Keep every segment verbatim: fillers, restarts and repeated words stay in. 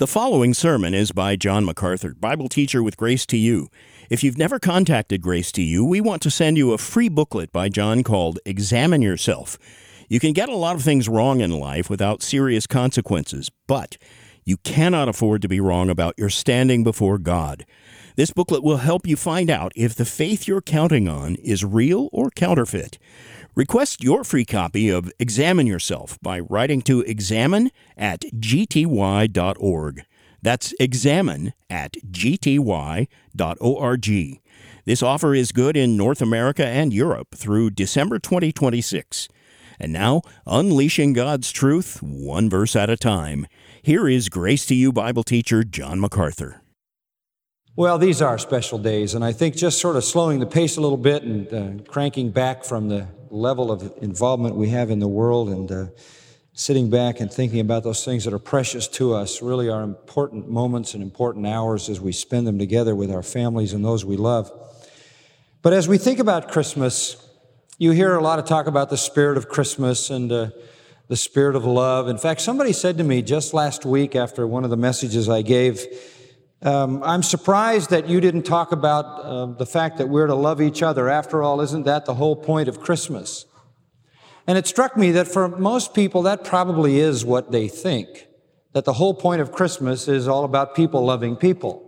The following sermon is by John MacArthur, Bible teacher with Grace to You. If you've never contacted Grace to You, we want to send you a free booklet by John called Examine Yourself. You can get a lot of things wrong in life without serious consequences, but you cannot afford to be wrong about your standing before God. This booklet will help you find out if the faith you're counting on is real or counterfeit. Request your free copy of Examine Yourself by writing to examine at g t y dot org. That's examine at g t y dot org. This offer is good in North America and Europe through December twenty twenty-six. And now, unleashing God's truth, one verse at a time. Here is Grace to You Bible teacher John MacArthur. Well, these are special days, and I think just sort of slowing the pace a little bit and uh, cranking back from the level of involvement we have in the world and uh, sitting back and thinking about those things that are precious to us really are important moments and important hours as we spend them together with our families and those we love. But as we think about Christmas, you hear a lot of talk about the spirit of Christmas and uh, the spirit of love. In fact, somebody said to me just last week after one of the messages I gave, Um, I'm surprised that you didn't talk about uh, the fact that we're to love each other. After all, isn't that the whole point of Christmas? And it struck me that for most people, that probably is what they think, that the whole point of Christmas is all about people loving people.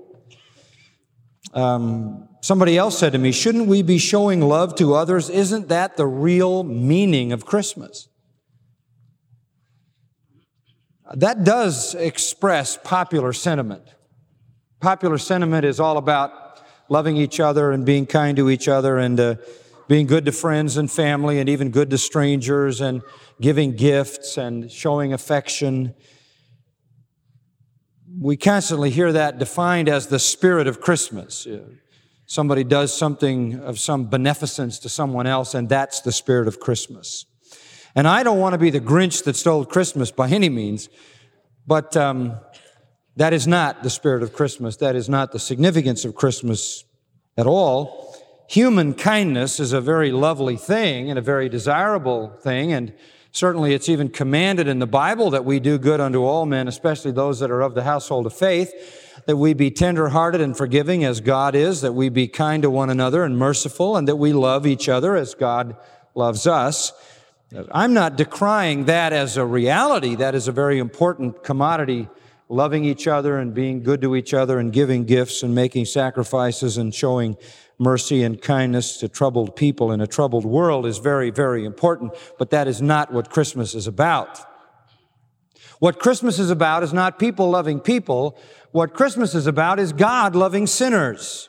Um, somebody else said to me, shouldn't we be showing love to others? Isn't that the real meaning of Christmas? That does express popular sentiment. Popular sentiment is all about loving each other and being kind to each other and uh, being good to friends and family and even good to strangers and giving gifts and showing affection. We constantly hear that defined as the spirit of Christmas. Somebody does something of some beneficence to someone else, and that's the spirit of Christmas. And I don't want to be the Grinch that stole Christmas by any means, but um, that is not the spirit of Christmas. That is not the significance of Christmas at all. Human kindness is a very lovely thing and a very desirable thing, and certainly it's even commanded in the Bible that we do good unto all men, especially those that are of the household of faith, that we be tender-hearted and forgiving as God is, that we be kind to one another and merciful, and that we love each other as God loves us. I'm not decrying that as a reality. That is a very important commodity. Loving each other and being good to each other and giving gifts and making sacrifices and showing mercy and kindness to troubled people in a troubled world is very, very important, but that is not what Christmas is about. What Christmas is about is not people loving people. What Christmas is about is God loving sinners.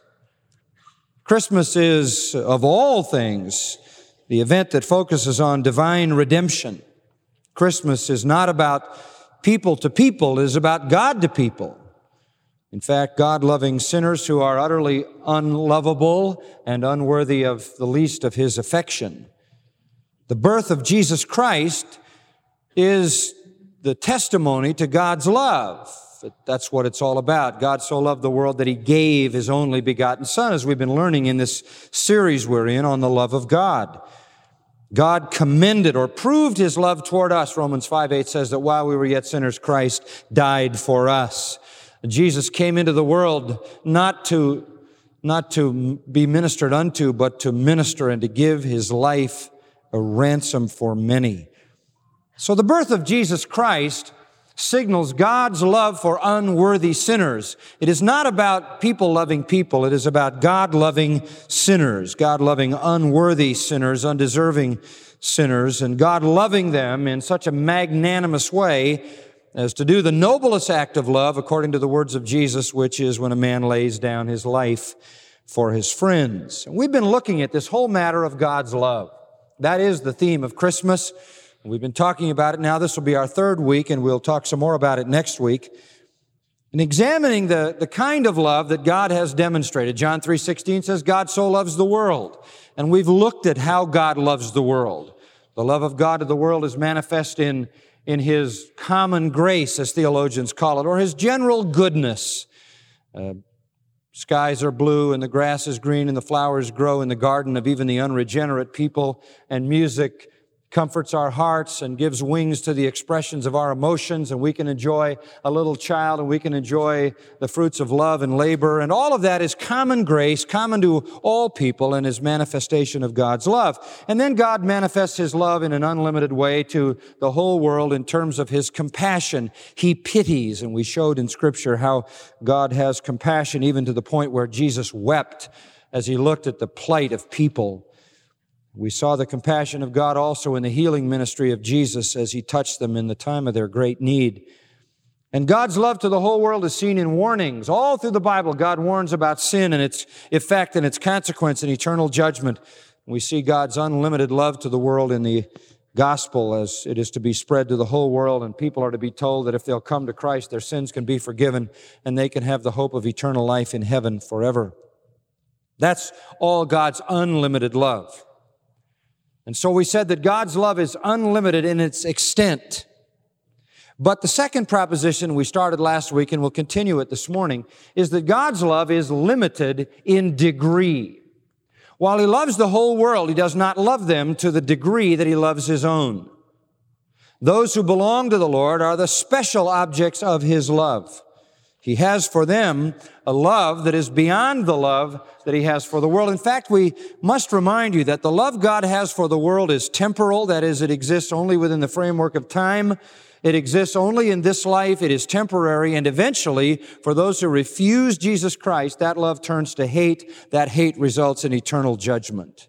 Christmas is, of all things, the event that focuses on divine redemption. Christmas is not about people to people, is about God to people. In fact, God-loving sinners who are utterly unlovable and unworthy of the least of His affection. The birth of Jesus Christ is the testimony to God's love. That's what it's all about. God so loved the world that He gave His only begotten Son, as we've been learning in this series we're in on the love of God. God commended or proved His love toward us. Romans five eight says that while we were yet sinners, Christ died for us. Jesus came into the world not to, not to be ministered unto, but to minister and to give His life a ransom for many. So the birth of Jesus Christ signals God's love for unworthy sinners. It is not about people loving people. It is about God loving sinners, God loving unworthy sinners, undeserving sinners, and God loving them in such a magnanimous way as to do the noblest act of love, according to the words of Jesus, which is when a man lays down his life for his friends. And we've been looking at this whole matter of God's love. That is the theme of Christmas. We've been talking about it now. This will be our third week, and we'll talk some more about it next week. And examining the, the kind of love that God has demonstrated. John three sixteen says, God so loves the world. And we've looked at how God loves the world. The love of God to the world is manifest in, in His common grace, as theologians call it, or His general goodness. Uh, skies are blue, and the grass is green, and the flowers grow in the garden of even the unregenerate people, and music comforts our hearts and gives wings to the expressions of our emotions, and we can enjoy a little child, and we can enjoy the fruits of love and labor, and all of that is common grace, common to all people, and is manifestation of God's love. And then God manifests His love in an unlimited way to the whole world in terms of His compassion. He pities, and we showed in Scripture how God has compassion even to the point where Jesus wept as He looked at the plight of people. We saw the compassion of God also in the healing ministry of Jesus as He touched them in the time of their great need. And God's love to the whole world is seen in warnings. All through the Bible, God warns about sin and its effect and its consequence and eternal judgment. We see God's unlimited love to the world in the gospel as it is to be spread to the whole world, and people are to be told that if they'll come to Christ, their sins can be forgiven and they can have the hope of eternal life in heaven forever. That's all God's unlimited love. And so we said that God's love is unlimited in its extent. But the second proposition we started last week, and we'll continue it this morning, is that God's love is limited in degree. While He loves the whole world, He does not love them to the degree that He loves His own. Those who belong to the Lord are the special objects of His love. He has for them a love that is beyond the love that He has for the world. In fact, we must remind you that the love God has for the world is temporal. That is, it exists only within the framework of time. It exists only in this life. It is temporary. And eventually, for those who refuse Jesus Christ, that love turns to hate. That hate results in eternal judgment.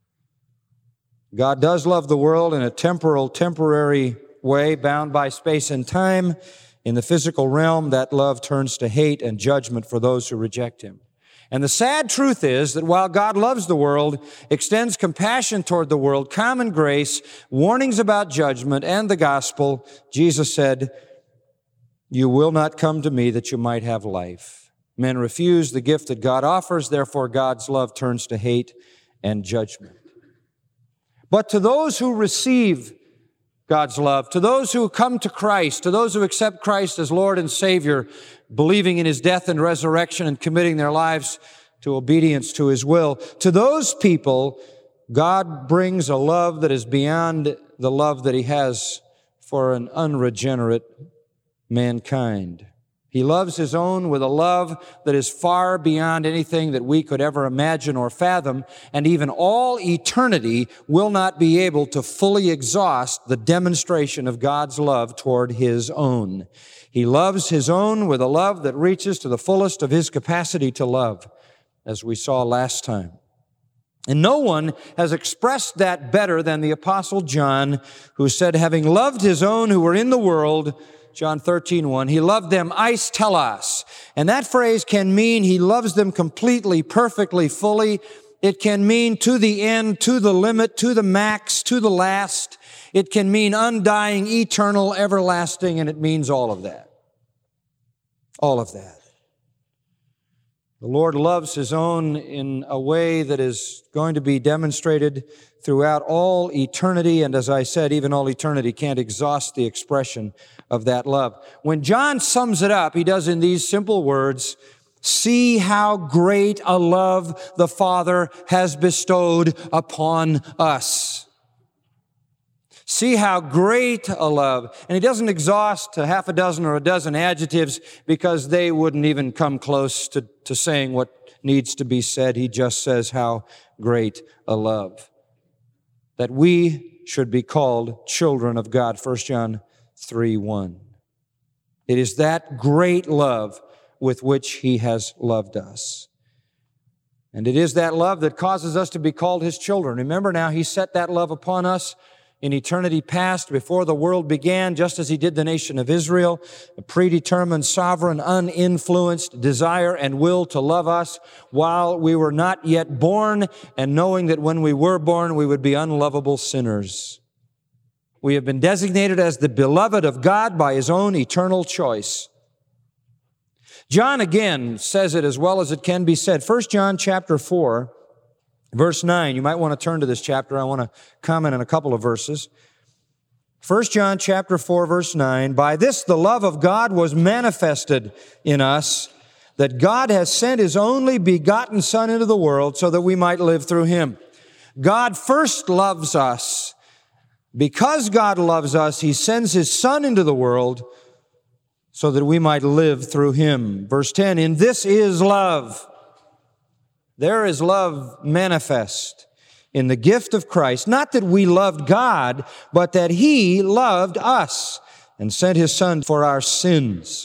God does love the world in a temporal, temporary way, bound by space and time. In the physical realm, that love turns to hate and judgment for those who reject Him. And the sad truth is that while God loves the world, extends compassion toward the world, common grace, warnings about judgment, and the gospel, Jesus said, "You will not come to me that you might have life." Men refuse the gift that God offers, therefore God's love turns to hate and judgment. But to those who receive God's love, to those who come to Christ, to those who accept Christ as Lord and Savior, believing in His death and resurrection and committing their lives to obedience to His will, to those people, God brings a love that is beyond the love that He has for an unregenerate mankind. He loves His own with a love that is far beyond anything that we could ever imagine or fathom, and even all eternity will not be able to fully exhaust the demonstration of God's love toward His own. He loves His own with a love that reaches to the fullest of His capacity to love, as we saw last time. And no one has expressed that better than the Apostle John, who said, having loved His own who were in the world, John thirteen one, He loved them eis telos. And that phrase can mean He loves them completely, perfectly, fully. It can mean to the end, to the limit, to the max, to the last. It can mean undying, eternal, everlasting, and it means all of that. All of that. The Lord loves His own in a way that is going to be demonstrated throughout all eternity, and as I said, even all eternity can't exhaust the expression of that love. When John sums it up, he does in these simple words, "See how great a love the Father has bestowed upon us." See how great a love. And he doesn't exhaust a half a dozen or a dozen adjectives because they wouldn't even come close to, to saying what needs to be said. He just says how great a love. That we should be called children of God. First John three one. It is that great love with which He has loved us. And it is that love that causes us to be called His children. Remember now, He set that love upon us in eternity past, before the world began, just as He did the nation of Israel, a predetermined, sovereign, uninfluenced desire and will to love us while we were not yet born, and knowing that when we were born, we would be unlovable sinners. We have been designated as the beloved of God by His own eternal choice. John again says it as well as it can be said. First John chapter four, verse nine. You might want to turn to this chapter. I want to comment on a couple of verses. First John chapter four, verse nine. By this the love of God was manifested in us, that God has sent His only begotten Son into the world so that we might live through Him. God first loves us Because God loves us, He sends His Son into the world so that we might live through Him. Verse ten, in this is love. There is love manifest in the gift of Christ. Not that we loved God, but that He loved us and sent His Son for our sins.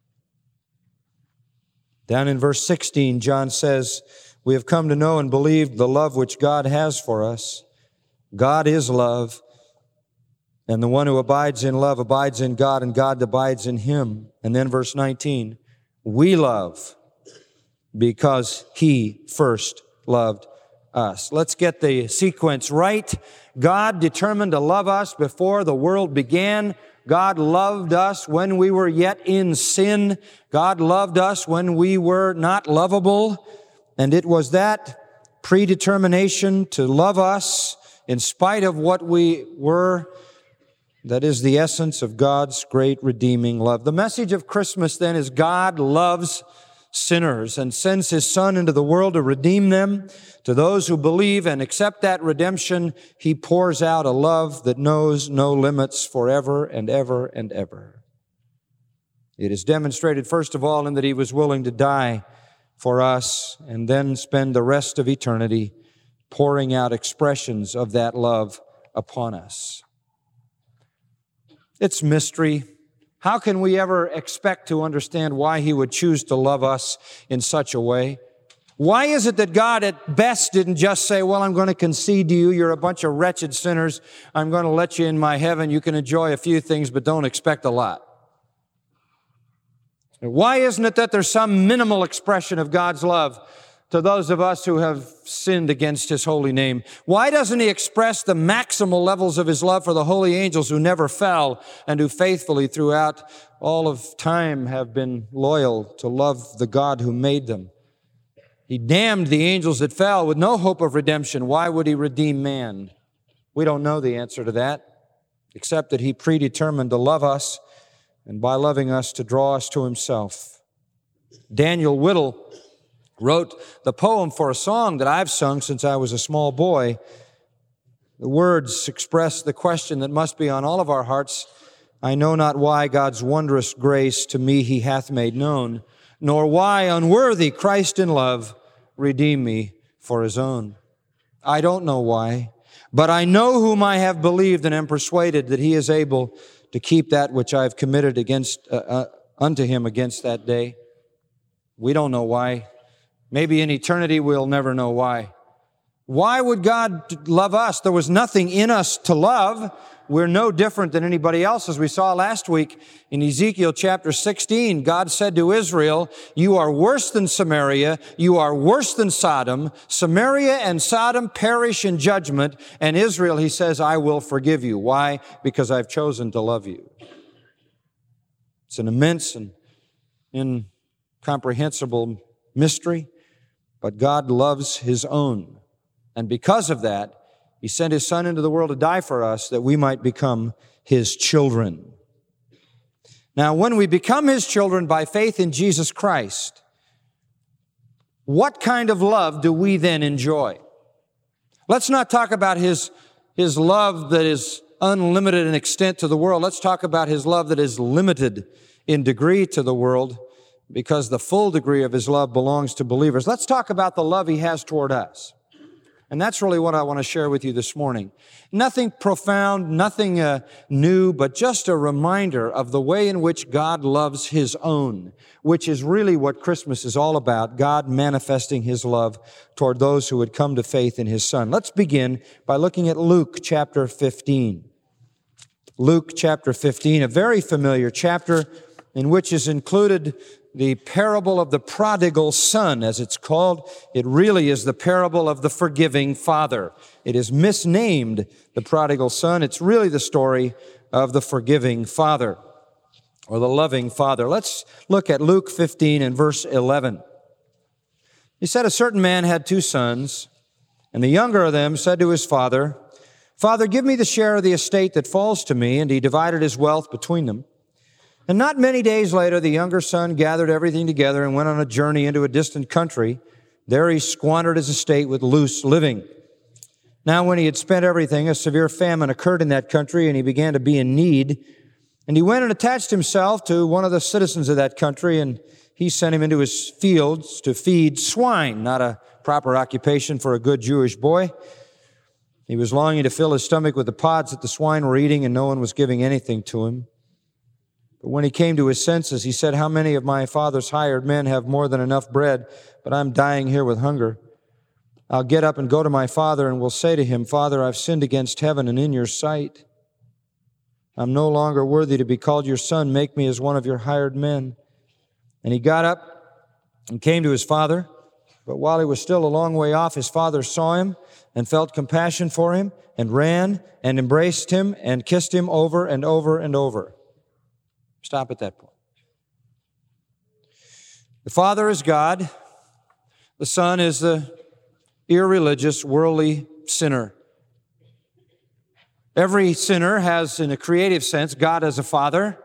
Down in verse sixteen, John says, we have come to know and believe the love which God has for us. God is love. And the one who abides in love abides in God, and God abides in him. And then verse nineteen, we love because He first loved us. Let's get the sequence right. God determined to love us before the world began. God loved us when we were yet in sin. God loved us when we were not lovable. And it was that predetermination to love us in spite of what we were that is the essence of God's great redeeming love. The message of Christmas then is God loves sinners and sends His Son into the world to redeem them. To those who believe and accept that redemption, He pours out a love that knows no limits forever and ever and ever. It is demonstrated, first of all, in that He was willing to die for us and then spend the rest of eternity pouring out expressions of that love upon us. It's mystery. How can we ever expect to understand why He would choose to love us in such a way? Why is it that God at best didn't just say, well, I'm going to concede to you, you're a bunch of wretched sinners, I'm going to let you in my heaven, you can enjoy a few things, but don't expect a lot? Why isn't it that there's some minimal expression of God's love to those of us who have sinned against His holy name? Why doesn't He express the maximal levels of His love for the holy angels who never fell and who faithfully throughout all of time have been loyal to love the God who made them? He damned the angels that fell with no hope of redemption. Why would He redeem man? We don't know the answer to that, except that He predetermined to love us and by loving us to draw us to Himself. Daniel Whittle wrote the poem for a song that I've sung since I was a small boy. The words express the question that must be on all of our hearts. I know not why God's wondrous grace to me He hath made known, nor why unworthy Christ in love redeemed me for His own. I don't know why, but I know whom I have believed and am persuaded that He is able to keep that which I have committed against uh, uh, unto Him against that day. We don't know why. Maybe in eternity we'll never know why. Why would God love us? There was nothing in us to love. We're no different than anybody else. As we saw last week in Ezekiel chapter sixteen, God said to Israel, you are worse than Samaria. You are worse than Sodom. Samaria and Sodom perish in judgment. And Israel, He says, I will forgive you. Why? Because I've chosen to love you. It's an immense and incomprehensible mystery. But God loves His own. And because of that, He sent His Son into the world to die for us that we might become His children. Now, when we become His children by faith in Jesus Christ, what kind of love do we then enjoy? Let's not talk about His, His love that is unlimited in extent to the world. Let's talk about His love that is limited in degree to the world, because the full degree of His love belongs to believers. Let's talk about the love He has toward us. And that's really what I want to share with you this morning. Nothing profound, nothing uh, new, but just a reminder of the way in which God loves His own, which is really what Christmas is all about, God manifesting His love toward those who would come to faith in His Son. Let's begin by looking at Luke chapter fifteen. Luke chapter fifteen, a very familiar chapter in which is included the parable of the prodigal son, as it's called. It really is the parable of the forgiving father. It is misnamed the prodigal son. It's really the story of the forgiving father, or the loving father. Let's look at Luke fifteen and verse eleven. He said, a certain man had two sons, and the younger of them said to his father, Father, give me the share of the estate that falls to me. And he divided his wealth between them. And not many days later, the younger son gathered everything together and went on a journey into a distant country. There he squandered his estate with loose living. Now when he had spent everything, a severe famine occurred in that country, and he began to be in need. And he went and attached himself to one of the citizens of that country, and he sent him into his fields to feed swine, not a proper occupation for a good Jewish boy. He was longing to fill his stomach with the pods that the swine were eating, and no one was giving anything to him. But when he came to his senses, he said, "How many of my father's hired men have more than enough bread, but I'm dying here with hunger? I'll get up and go to my father, and will say to him, 'Father, I've sinned against heaven and in your sight. I'm no longer worthy to be called your son. Make me as one of your hired men.' And he got up and came to his father. But while he was still a long way off, his father saw him and felt compassion for him and ran and embraced him and kissed him over and over and over." Stop at that point. The Father is God. The Son is the irreligious, worldly sinner. Every sinner has, in a creative sense, God as a father.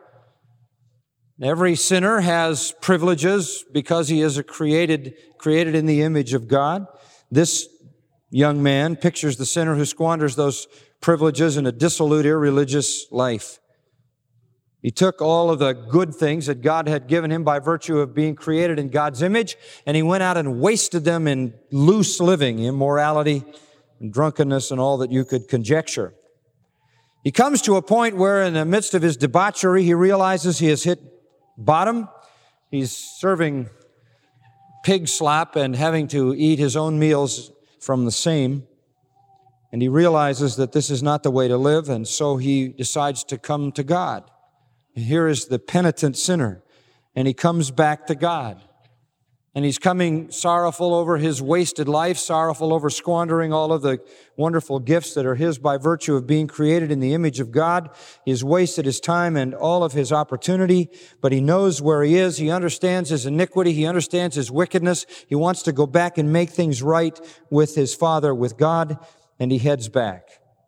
Every sinner has privileges because he is a created, created in the image of God. This young man pictures the sinner who squanders those privileges in a dissolute, irreligious life. He took all of the good things that God had given him by virtue of being created in God's image, and he went out and wasted them in loose living, immorality, and drunkenness, and all that you could conjecture. He comes to a point where in the midst of his debauchery, he realizes he has hit bottom. He's serving pig slop and having to eat his own meals from the same. And he realizes that this is not the way to live, and so he decides to come to God. And here is the penitent sinner, and he comes back to God. And he's coming sorrowful over his wasted life, sorrowful over squandering all of the wonderful gifts that are his by virtue of being created in the image of God. He's wasted his time and all of his opportunity, but he knows where he is. He understands his iniquity. He understands his wickedness. He wants to go back and make things right with his Father, with God, and he heads back.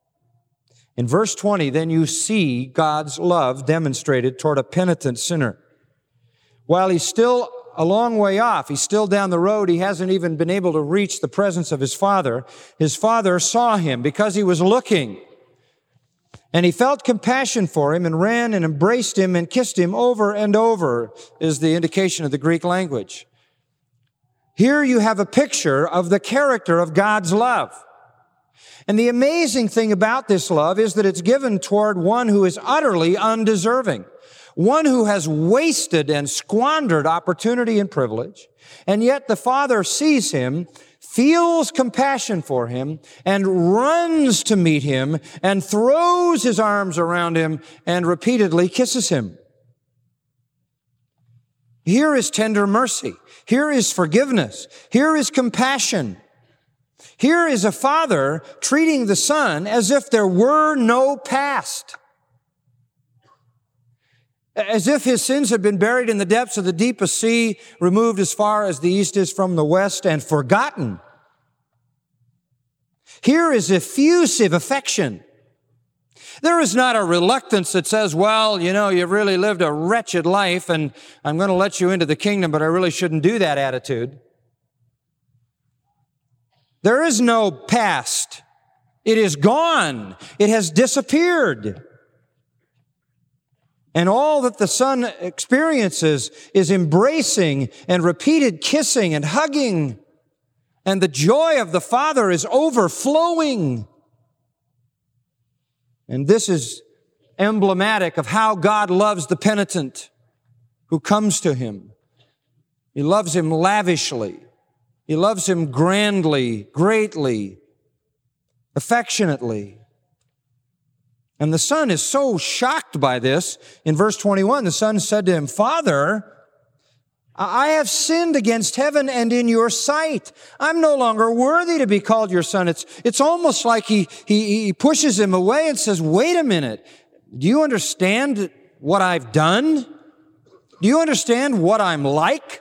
In verse twenty, then you see God's love demonstrated toward a penitent sinner. While he's still a long way off, he's still down the road, he hasn't even been able to reach the presence of his father. His father saw him because he was looking. And he felt compassion for him and ran and embraced him and kissed him over and over, is the indication of the Greek language. Here you have a picture of the character of God's love. And the amazing thing about this love is that it's given toward one who is utterly undeserving, one who has wasted and squandered opportunity and privilege, and yet the Father sees him, feels compassion for him, and runs to meet him, and throws his arms around him, and repeatedly kisses him. Here is tender mercy. Here is forgiveness. Here is compassion. Here is a father treating the son as if there were no past. As if his sins had been buried in the depths of the deepest sea, removed as far as the east is from the west, and forgotten. Here is effusive affection. There is not a reluctance that says, well, you know, you've really lived a wretched life, and I'm going to let you into the kingdom, but I really shouldn't do that attitude. There is no past. It is gone. It has disappeared. And all that the son experiences is embracing and repeated kissing and hugging. And the joy of the Father is overflowing. And this is emblematic of how God loves the penitent who comes to him. He loves him lavishly. He loves him grandly, greatly, affectionately. And the son is so shocked by this. In verse twenty-one, the son said to him, "Father, I have sinned against heaven and in your sight. I'm no longer worthy to be called your son." It's, it's almost like he, he, he pushes him away and says, wait a minute. Do you understand what I've done? Do you understand what I'm like?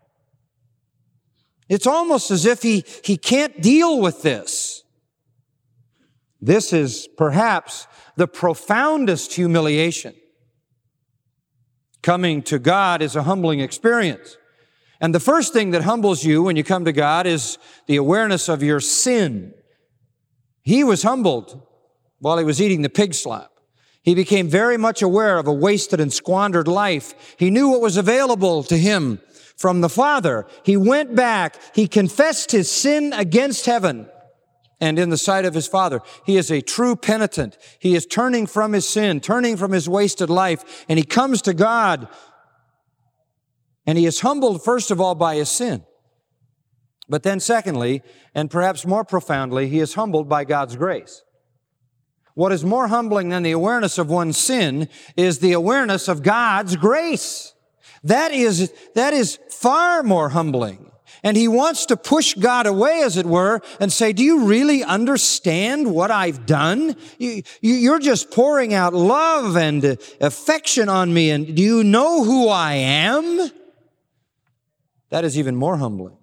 It's almost as if he, he can't deal with this. This is perhaps the profoundest humiliation. Coming to God is a humbling experience. And the first thing that humbles you when you come to God is the awareness of your sin. He was humbled while he was eating the pig slop. He became very much aware of a wasted and squandered life. He knew what was available to him from the Father. He went back. He confessed his sin against heaven and in the sight of his Father. He is a true penitent. He is turning from his sin, turning from his wasted life, and he comes to God. And he is humbled, first of all, by his sin. But then secondly, and perhaps more profoundly, he is humbled by God's grace. What is more humbling than the awareness of one's sin is the awareness of God's grace. That is, that is far more humbling. And he wants to push God away, as it were, and say, do you really understand what I've done? You, you, you're just pouring out love and affection on me, and do you know who I am? That is even more humbling.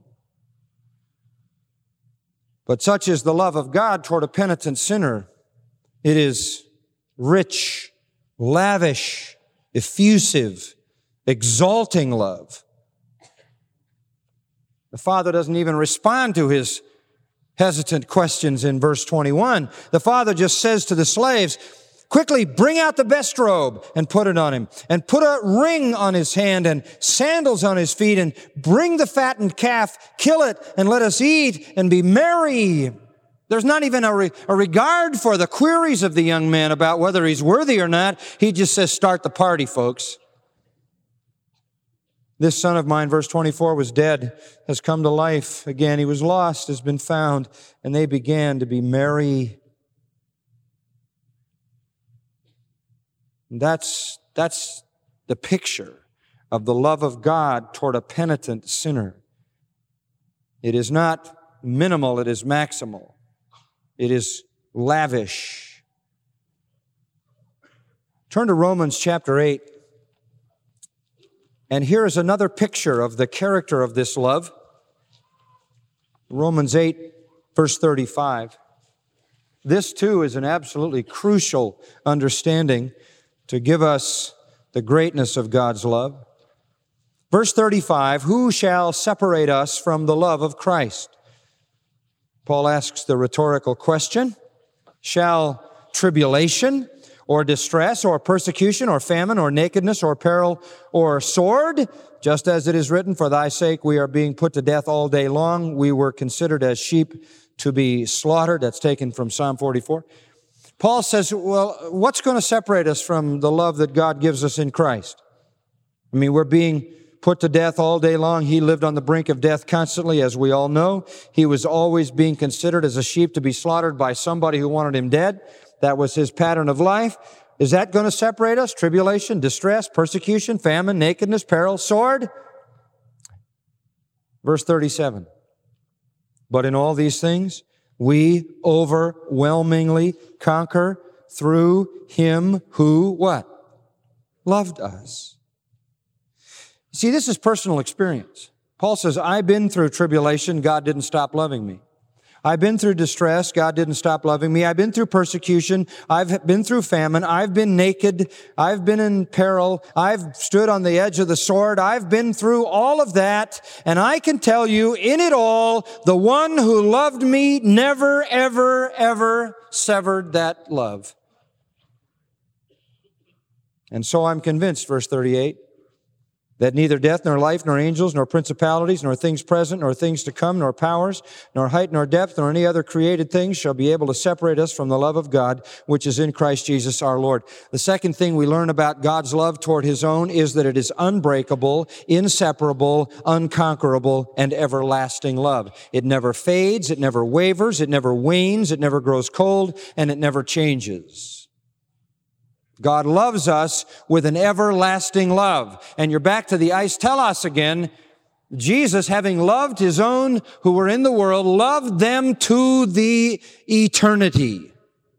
But such is the love of God toward a penitent sinner. It is rich, lavish, effusive, exalting love. The Father doesn't even respond to his hesitant questions in verse twenty-one. The Father just says to the slaves, quickly bring out the best robe and put it on him, and put a ring on his hand and sandals on his feet, and bring the fattened calf, kill it, and let us eat and be merry. There's not even a, re- a regard for the queries of the young man about whether he's worthy or not. He just says, start the party, folks. This son of mine, verse twenty-four, was dead, has come to life again. He was lost, has been found, and they began to be merry. That's, that's the picture of the love of God toward a penitent sinner. It is not minimal, it is maximal. It is lavish. Turn to Romans chapter eight. And here is another picture of the character of this love. Romans eight, verse thirty-five. This too is an absolutely crucial understanding to give us the greatness of God's love. Verse thirty-five, who shall separate us from the love of Christ? Paul asks the rhetorical question, shall tribulation or distress or persecution or famine or nakedness or peril or sword, just as it is written, for thy sake we are being put to death all day long. We were considered as sheep to be slaughtered. That's taken from Psalm forty-four. Paul says, well, what's going to separate us from the love that God gives us in Christ? I mean, we're being put to death all day long. He lived on the brink of death constantly, as we all know. He was always being considered as a sheep to be slaughtered by somebody who wanted him dead. That was his pattern of life. Is that going to separate us? Tribulation, distress, persecution, famine, nakedness, peril, sword? Verse thirty-seven. But in all these things, we overwhelmingly conquer through him who, what? Loved us. See, this is personal experience. Paul says, I've been through tribulation. God didn't stop loving me. I've been through distress. God didn't stop loving me. I've been through persecution. I've been through famine. I've been naked. I've been in peril. I've stood on the edge of the sword. I've been through all of that. And I can tell you, in it all, the one who loved me never, ever, ever severed that love. And so I'm convinced, verse thirty-eight, that neither death, nor life, nor angels, nor principalities, nor things present, nor things to come, nor powers, nor height, nor depth, nor any other created things shall be able to separate us from the love of God, which is in Christ Jesus our Lord. The second thing we learn about God's love toward His own is that it is unbreakable, inseparable, unconquerable, and everlasting love. It never fades, it never wavers, it never wanes, it never grows cold, and it never changes. God loves us with an everlasting love. And you're back to the eis telos again. Jesus, having loved His own who were in the world, loved them to the eternity.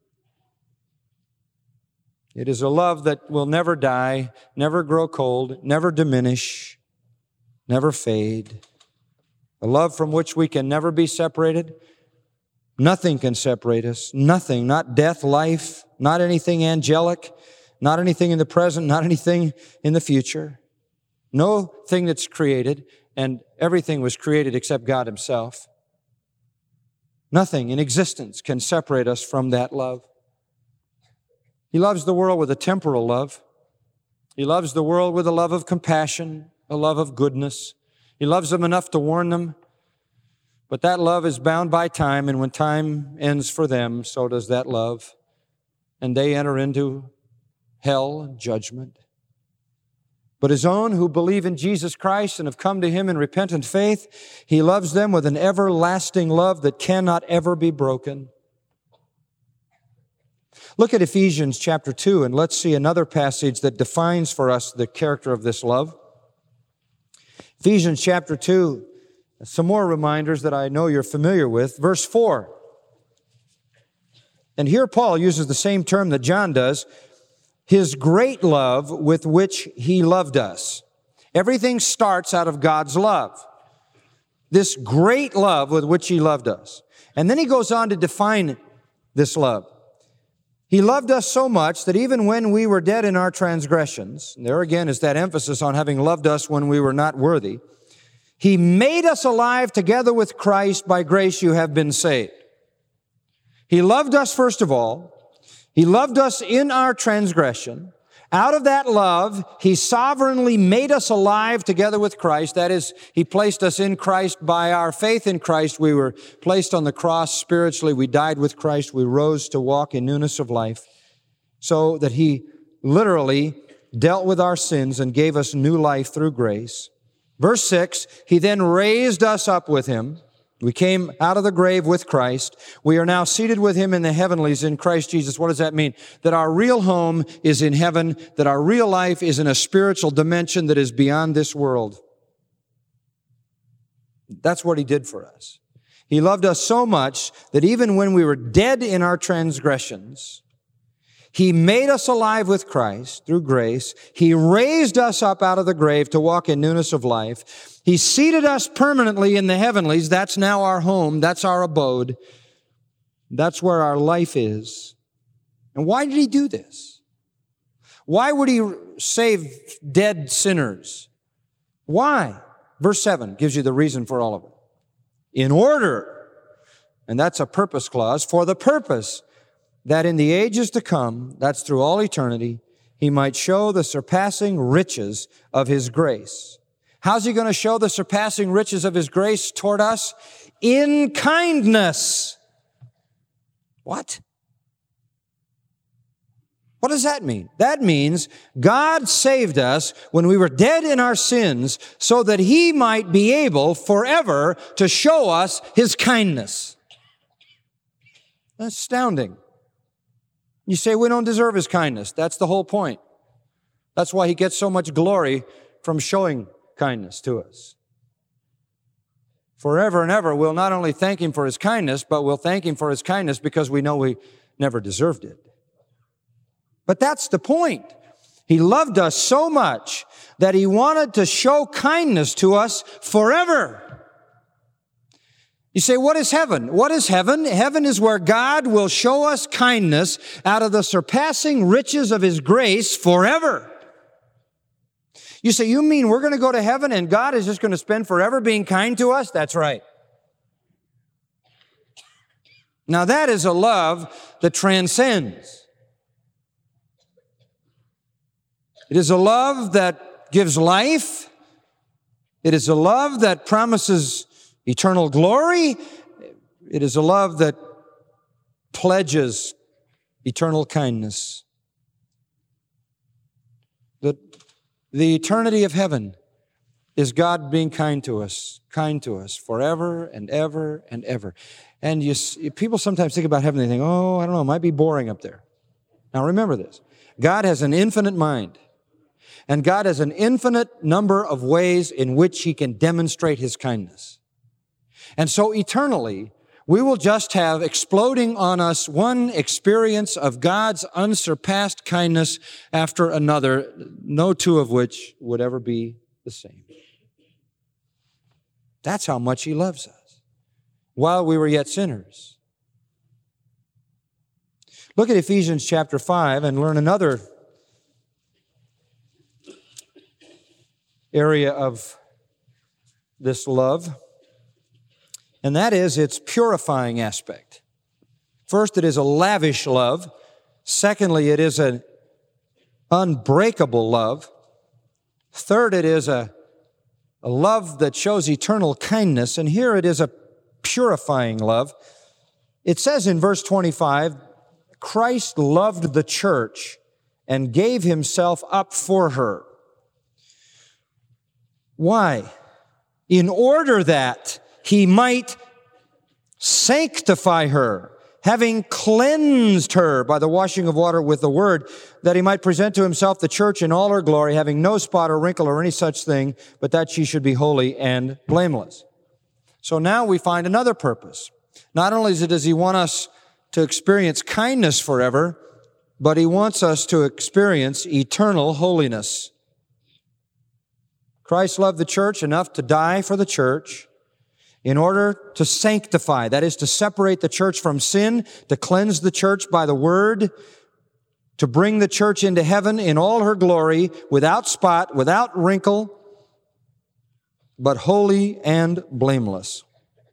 It is a love that will never die, never grow cold, never diminish, never fade. A love from which we can never be separated. Nothing can separate us. Nothing. Not death, life, not anything angelic, not anything in the present, not anything in the future. No thing that's created, and everything was created except God Himself. Nothing in existence can separate us from that love. He loves the world with a temporal love. He loves the world with a love of compassion, a love of goodness. He loves them enough to warn them. But that love is bound by time, and when time ends for them, so does that love. And they enter into hell and judgment. But His own who believe in Jesus Christ and have come to Him in repentant faith, He loves them with an everlasting love that cannot ever be broken. Look at Ephesians chapter two, and let's see another passage that defines for us the character of this love. Ephesians chapter two, some more reminders that I know you're familiar with. Verse four. And here Paul uses the same term that John does, His great love with which He loved us. Everything starts out of God's love. This great love with which He loved us. And then he goes on to define this love. He loved us so much that even when we were dead in our transgressions, and there again is that emphasis on having loved us when we were not worthy, He made us alive together with Christ. By grace you have been saved. He loved us first of all. He loved us in our transgression. Out of that love, He sovereignly made us alive together with Christ. That is, He placed us in Christ. By our faith in Christ, we were placed on the cross spiritually. We died with Christ. We rose to walk in newness of life, so that He literally dealt with our sins and gave us new life through grace. Verse six, He then raised us up with Him. We came out of the grave with Christ. We are now seated with Him in the heavenlies in Christ Jesus. What does that mean? That our real home is in heaven, that our real life is in a spiritual dimension that is beyond this world. That's what He did for us. He loved us so much that even when we were dead in our transgressions, He made us alive with Christ through grace. He raised us up out of the grave to walk in newness of life. He seated us permanently in the heavenlies. That's now our home. That's our abode. That's where our life is. And why did He do this? Why would He save dead sinners? Why? Verse seven gives you the reason for all of it. In order, and that's a purpose clause, for the purpose that in the ages to come, that's through all eternity, He might show the surpassing riches of His grace. How's He going to show the surpassing riches of His grace toward us? In kindness. What? What does that mean? That means God saved us when we were dead in our sins so that He might be able forever to show us His kindness. That's astounding. You say, we don't deserve His kindness. That's the whole point. That's why He gets so much glory from showing kindness to us. Forever and ever, we'll not only thank Him for His kindness, but we'll thank Him for His kindness because we know we never deserved it. But that's the point. He loved us so much that He wanted to show kindness to us forever. You say, what is heaven? What is heaven? Heaven is where God will show us kindness out of the surpassing riches of His grace forever. You say, you mean we're going to go to heaven and God is just going to spend forever being kind to us? That's right. Now that is a love that transcends. It is a love that gives life. It is a love that promises eternal glory. It is a love that pledges eternal kindness. The, the eternity of heaven is God being kind to us, kind to us forever and ever and ever. And you, people sometimes think about heaven, they think, oh, I don't know, it might be boring up there. Now remember this. God has an infinite mind. And God has an infinite number of ways in which He can demonstrate His kindness. And so eternally, we will just have exploding on us one experience of God's unsurpassed kindness after another, no two of which would ever be the same. That's how much He loves us, while we were yet sinners. Look at Ephesians chapter five and learn another area of this love. and that is its purifying aspect. First, it is a lavish love. Secondly, it is an unbreakable love. Third, it is a, a love that shows eternal kindness. And here it is a purifying love. It says in verse twenty-five, Christ loved the church and gave himself up for her. Why? In order that he might sanctify her, having cleansed her by the washing of water with the word, that he might present to himself the church in all her glory, having no spot or wrinkle or any such thing, but that she should be holy and blameless. So now we find another purpose. Not only does he want us to experience kindness forever, but he wants us to experience eternal holiness. Christ loved the church enough to die for the church in order to sanctify, that is, to separate the church from sin, to cleanse the church by the word, to bring the church into heaven in all her glory, without spot, without wrinkle, but holy and blameless.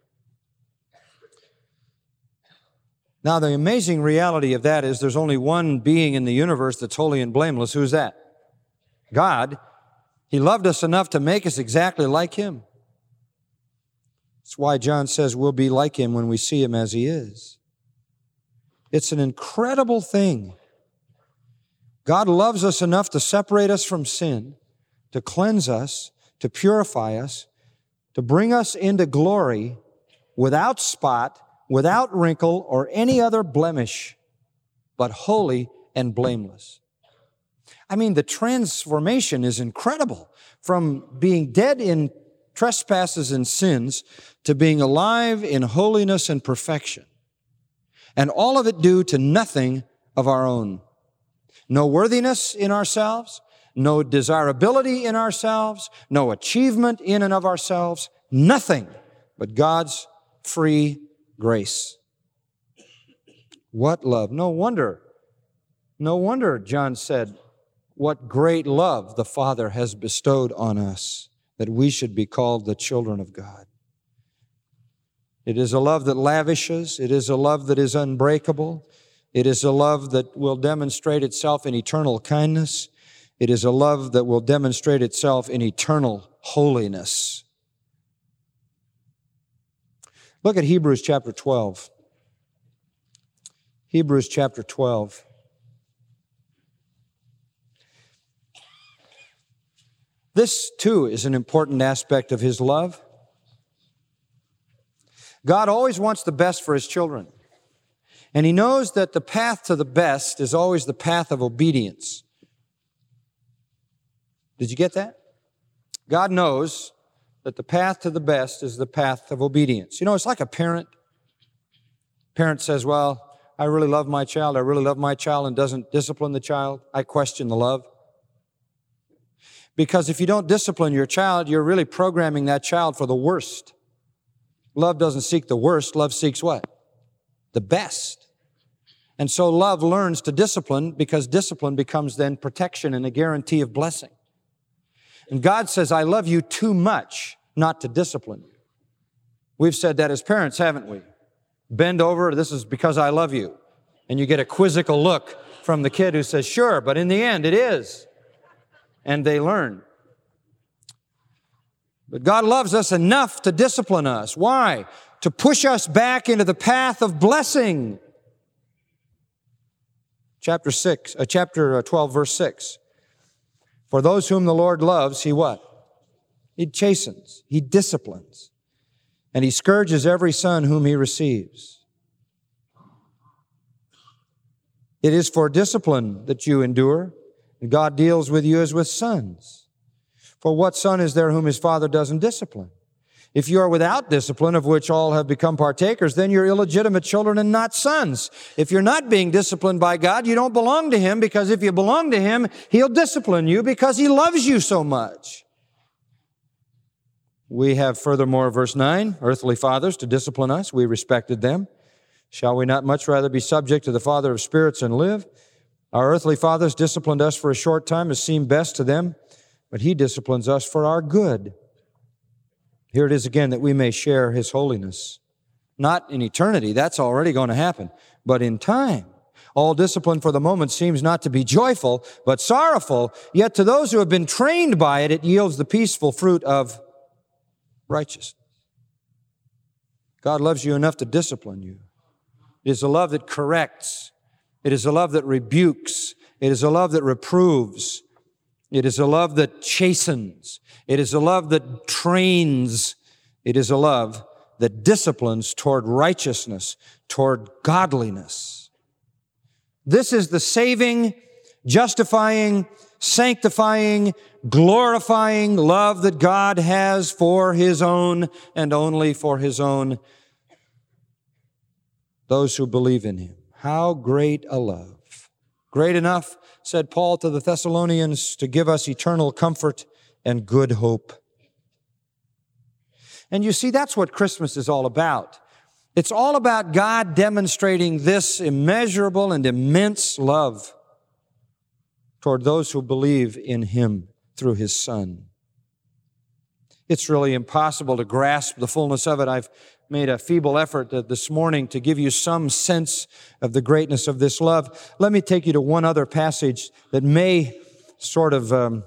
Now, the amazing reality of that is there's only one being in the universe that's holy and blameless. Who's that? God. He loved us enough to make us exactly like him. That's why John says we'll be like him when we see him as he is. It's an incredible thing. God loves us enough to separate us from sin, to cleanse us, to purify us, to bring us into glory without spot, without wrinkle, or any other blemish, but holy and blameless. I mean, the transformation is incredible. From being dead in trespasses and sins to being alive in holiness and perfection. And all of it due to nothing of our own. No worthiness in ourselves, no desirability in ourselves, no achievement in and of ourselves, nothing but God's free grace. What love. No wonder, no wonder John said, what great love the Father has bestowed on us, that we should be called the children of God. It is a love that lavishes. It is a love that is unbreakable. It is a love that will demonstrate itself in eternal kindness. It is a love that will demonstrate itself in eternal holiness. Look at Hebrews chapter twelve. Hebrews chapter twelve. This, too, is an important aspect of his love. God always wants the best for his children. And he knows that the path to the best is always the path of obedience. Did you get that? God knows that the path to the best is the path of obedience. You know, it's like a parent. Parent says, well, I really love my child. I really love my child, and doesn't discipline the child. I question the love. Because if you don't discipline your child, you're really programming that child for the worst. Love doesn't seek the worst. Love seeks what? The best. And so love learns to discipline, because discipline becomes then protection and a guarantee of blessing. And God says, I love you too much not to discipline you. We've said that as parents, haven't we? Bend over, this is because I love you. And you get a quizzical look from the kid who says, sure, but in the end it is. And they learn. But God loves us enough to discipline us. Why? To push us back into the path of blessing. Chapter six, uh, chapter twelve, verse six. For those whom the Lord loves, He what? He chastens, He disciplines, and He scourges every son whom He receives. It is for discipline that you endure, and God deals with you as with sons. For what son is there whom his father doesn't discipline? If you are without discipline, of which all have become partakers, then you're illegitimate children and not sons. If you're not being disciplined by God, you don't belong to Him, because if you belong to Him, He'll discipline you because He loves you so much. We have furthermore, verse nine, earthly fathers to discipline us. We respected them. Shall we not much rather be subject to the Father of spirits and live? Our earthly fathers disciplined us for a short time as seemed best to them, but He disciplines us for our good. Here it is again, that we may share His holiness. Not in eternity, that's already going to happen, but in time. All discipline for the moment seems not to be joyful, but sorrowful, yet to those who have been trained by it, it yields the peaceful fruit of righteousness. God loves you enough to discipline you. It is a love that corrects. It is a love that rebukes. It is a love that reproves. It is a love that chastens. It is a love that trains. It is a love that disciplines toward righteousness, toward godliness. This is the saving, justifying, sanctifying, glorifying love that God has for His own and only for His own, those who believe in Him. How great a love. Great enough, said Paul to the Thessalonians, to give us eternal comfort and good hope. And you see, that's what Christmas is all about. It's all about God demonstrating this immeasurable and immense love toward those who believe in Him through His Son. It's really impossible to grasp the fullness of it. I've made a feeble effort this morning to give you some sense of the greatness of this love. Let me take you to one other passage that may sort of um,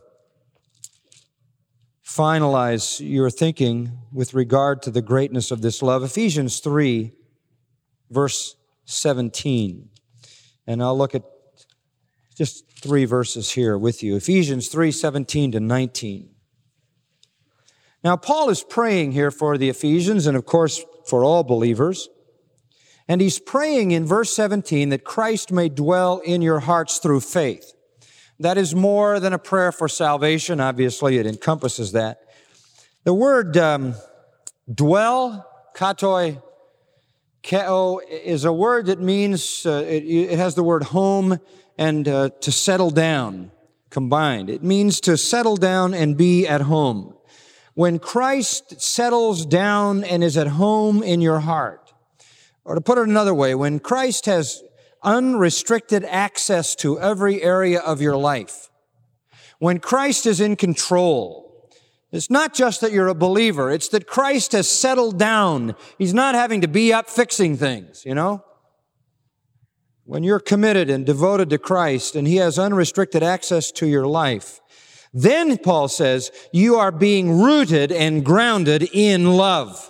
finalize your thinking with regard to the greatness of this love. Ephesians three, verse seventeen. And I'll look at just three verses here with you. Ephesians three, seventeen to nineteen. Now, Paul is praying here for the Ephesians and, of course, for all believers. And he's praying in verse seventeen that Christ may dwell in your hearts through faith. That is more than a prayer for salvation. Obviously, it encompasses that. The word um, dwell, katoi, keo, is a word that means, uh, it, it has the word home and uh, to settle down combined. It means to settle down and be at home. When Christ settles down and is at home in your heart, or to put it another way, when Christ has unrestricted access to every area of your life, when Christ is in control, it's not just that you're a believer, it's that Christ has settled down. He's not having to be up fixing things, you know? When you're committed and devoted to Christ and He has unrestricted access to your life, then, Paul says, you are being rooted and grounded in love.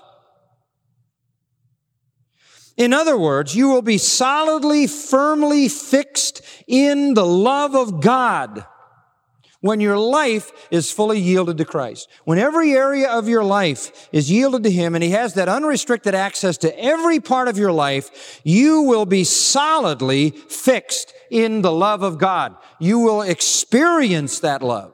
In other words, you will be solidly, firmly fixed in the love of God when your life is fully yielded to Christ. When every area of your life is yielded to Him and He has that unrestricted access to every part of your life, you will be solidly fixed in the love of God. You will experience that love.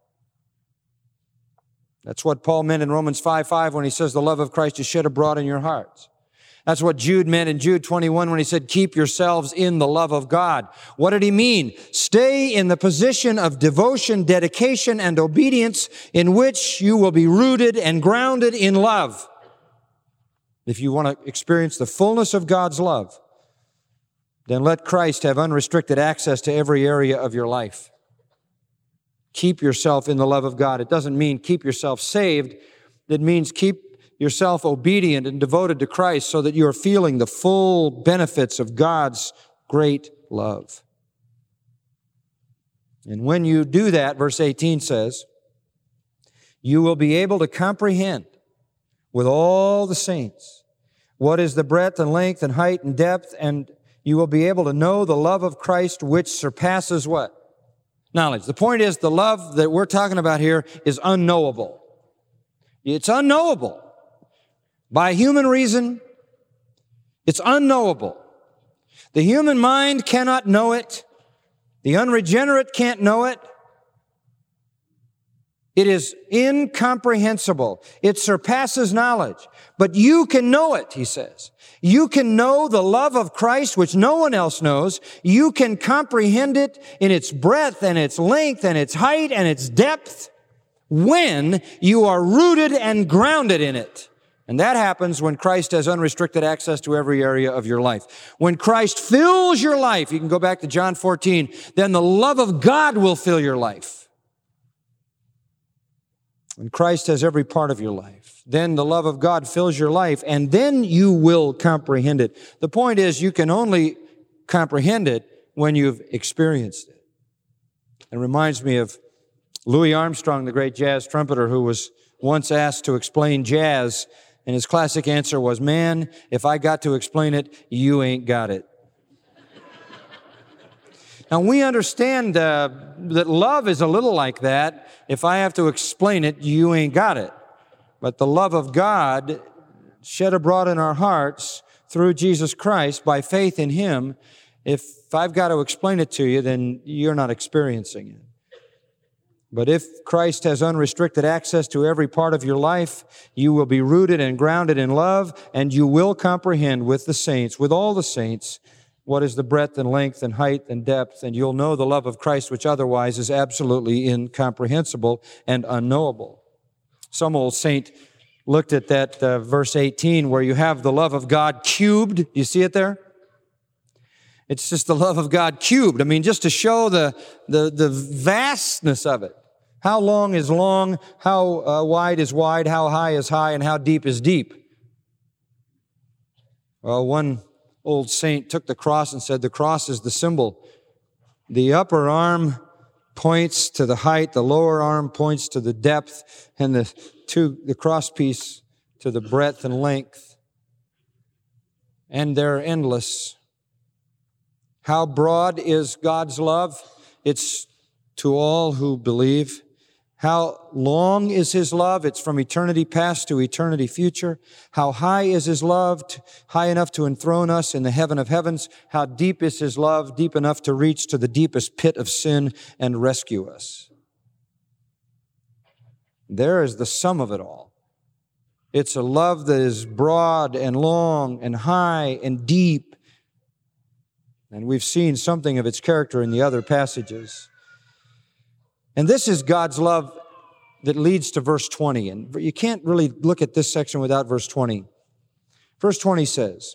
That's what Paul meant in Romans five five when he says the love of Christ is shed abroad in your hearts. That's what Jude meant in Jude twenty-one when he said, keep yourselves in the love of God. What did he mean? Stay in the position of devotion, dedication, and obedience in which you will be rooted and grounded in love. If you want to experience the fullness of God's love, then let Christ have unrestricted access to every area of your life. Keep yourself in the love of God. It doesn't mean keep yourself saved. It means keep yourself obedient and devoted to Christ so that you are feeling the full benefits of God's great love. And when you do that, verse eighteen says, you will be able to comprehend with all the saints what is the breadth and length and height and depth, and you will be able to know the love of Christ which surpasses what? Knowledge. The point is, the love that we're talking about here is unknowable. It's unknowable. By human reason, it's unknowable. The human mind cannot know it. The unregenerate can't know it. It is incomprehensible. It surpasses knowledge. But you can know it, he says. You can know the love of Christ, which no one else knows. You can comprehend it in its breadth and its length and its height and its depth when you are rooted and grounded in it. And that happens when Christ has unrestricted access to every area of your life. When Christ fills your life, you can go back to John fourteen, then the love of God will fill your life. When Christ has every part of your life, then the love of God fills your life, and then you will comprehend it. The point is, you can only comprehend it when you've experienced it. It reminds me of Louis Armstrong, the great jazz trumpeter, who was once asked to explain jazz, and his classic answer was, "Man, if I got to explain it, you ain't got it." Now, we understand uh, that love is a little like that. If I have to explain it, you ain't got it. But the love of God shed abroad in our hearts through Jesus Christ by faith in Him, if I've got to explain it to you, then you're not experiencing it. But if Christ has unrestricted access to every part of your life, you will be rooted and grounded in love, and you will comprehend with the saints, with all the saints, what is the breadth and length and height and depth, and you'll know the love of Christ, which otherwise is absolutely incomprehensible and unknowable. Some old saint looked at that uh, verse eighteen, where you have the love of God cubed. You see it there? It's just the love of God cubed. I mean, just to show the, the, the vastness of it. How long is long, how uh, wide is wide, how high is high, and how deep is deep. Well, one old saint took the cross and said the cross is the symbol. The upper arm points to the height, the lower arm points to the depth, and the two, the cross piece to the breadth and length. And they're endless. How broad is God's love? It's to all who believe. How long is His love? It's from eternity past to eternity future. How high is His love? High enough to enthrone us in the heaven of heavens. How deep is His love? Deep enough to reach to the deepest pit of sin and rescue us. There is the sum of it all. It's a love that is broad and long and high and deep. And we've seen something of its character in the other passages. And this is God's love that leads to verse twenty. And you can't really look at this section without verse twenty. Verse twenty says,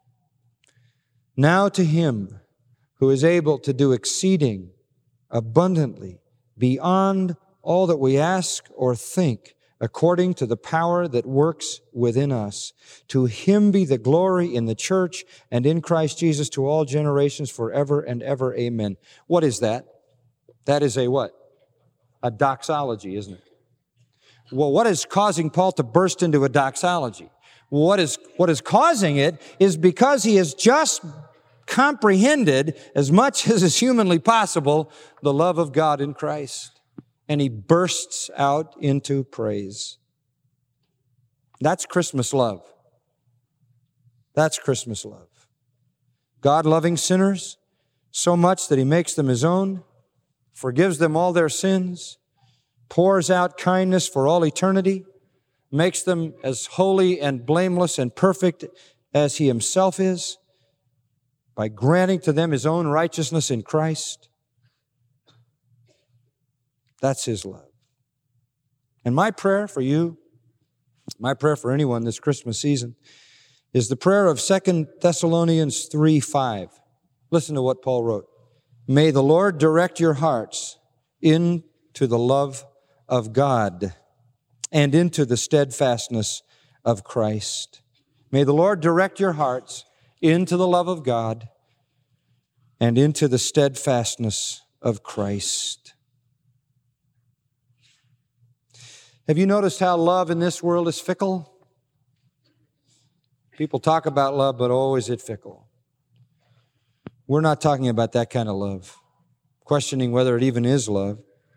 "Now to Him who is able to do exceeding abundantly beyond all that we ask or think, according to the power that works within us. To Him be the glory in the church and in Christ Jesus to all generations forever and ever. Amen." What is that? That is a what? A doxology, isn't it? Well, what is causing Paul to burst into a doxology? What is, what is causing it is because he has just comprehended, as much as is humanly possible, the love of God in Christ. And he bursts out into praise. That's Christmas love. That's Christmas love. God loving sinners so much that He makes them His own, forgives them all their sins, pours out kindness for all eternity, makes them as holy and blameless and perfect as He Himself is, by granting to them His own righteousness in Christ. That's His love. And my prayer for you, my prayer for anyone this Christmas season, is the prayer of Second Thessalonians three five. Listen to what Paul wrote. "May the Lord direct your hearts into the love of God and into the steadfastness of Christ." May the Lord direct your hearts into the love of God and into the steadfastness of Christ. Have you noticed how love in this world is fickle? People talk about love, but oh, is it fickle. We're not talking about that kind of love, questioning whether it even is love.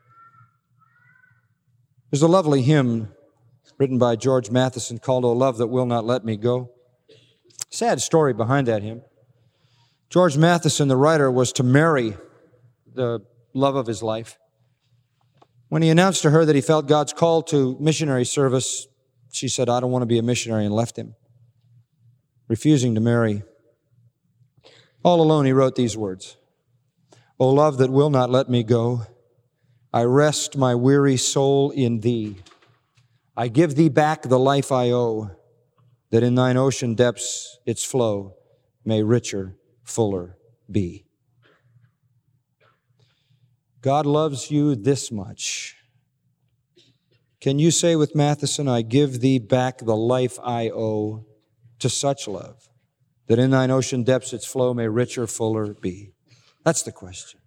There's a lovely hymn written by George Matheson called "O Love That Will Not Let Me Go." Sad story behind that hymn. George Matheson, the writer, was to marry the love of his life. When he announced to her that he felt God's call to missionary service, she said, "I don't want to be a missionary," and left him, refusing to marry. All alone, he wrote these words, "O love that will not let me go, I rest my weary soul in Thee. I give Thee back the life I owe, that in Thine ocean depths its flow may richer, fuller be." God loves you this much. Can you say with Matheson, I give thee back the life I owe to such love, that in thine ocean depths its flow may richer, fuller be? That's the question.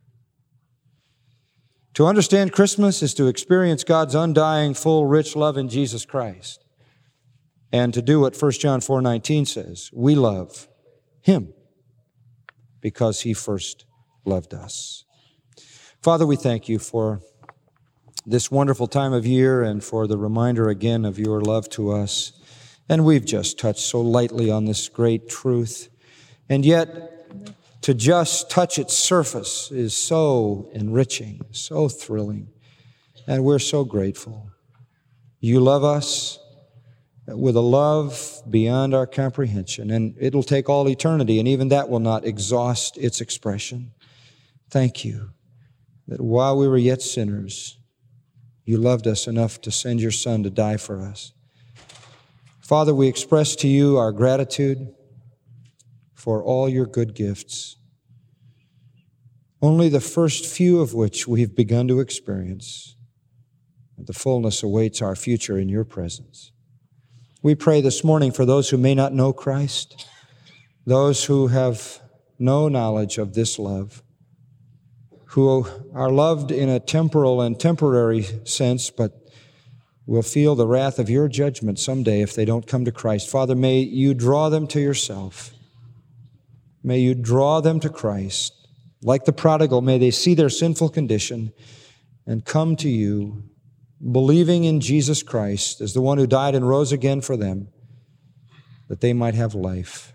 To understand Christmas is to experience God's undying, full, rich love in Jesus Christ. And to do what First John four nineteen says, we love Him because He first loved us. Father, we thank You for this wonderful time of year and for the reminder again of Your love to us. And we've just touched so lightly on this great truth. And yet, to just touch its surface is so enriching, so thrilling. And we're so grateful. You love us with a love beyond our comprehension. And it'll take all eternity, and even that will not exhaust its expression. Thank You that while we were yet sinners, You loved us enough to send Your Son to die for us. Father, we express to You our gratitude for all Your good gifts, only the first few of which we've begun to experience. The fullness awaits our future in Your presence. We pray this morning for those who may not know Christ, those who have no knowledge of this love, who are loved in a temporal and temporary sense, but will feel the wrath of Your judgment someday if they don't come to Christ. Father, may You draw them to Yourself. May You draw them to Christ. Like the prodigal, may they see their sinful condition and come to You, believing in Jesus Christ as the one who died and rose again for them, that they might have life.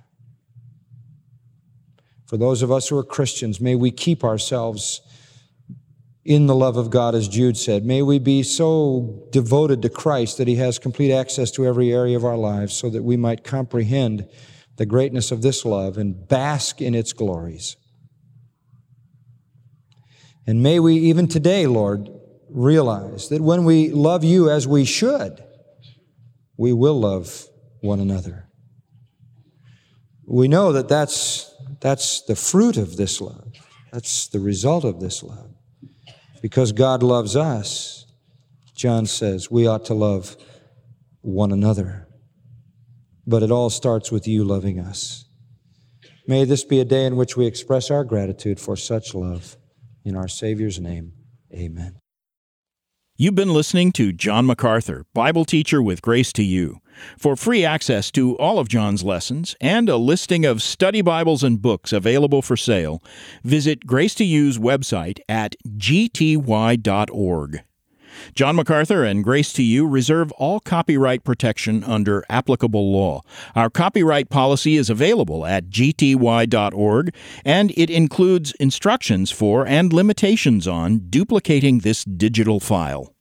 For those of us who are Christians, may we keep ourselves in the love of God, as Jude said. May we be so devoted to Christ that He has complete access to every area of our lives, so that we might comprehend the greatness of this love and bask in its glories. And may we even today, Lord, realize that when we love You as we should, we will love one another. We know that that's, that's the fruit of this love. That's the result of this love. Because God loves us, John says, we ought to love one another. But it all starts with You loving us. May this be a day in which we express our gratitude for such love. In our Savior's name, amen. You've been listening to John MacArthur, Bible teacher with Grace to You. For free access to all of John's lessons and a listing of study Bibles and books available for sale, visit Grace to You's website at g t y dot org. John MacArthur and Grace to You reserve all copyright protection under applicable law. Our copyright policy is available at g t y dot org, and it includes instructions for and limitations on duplicating this digital file.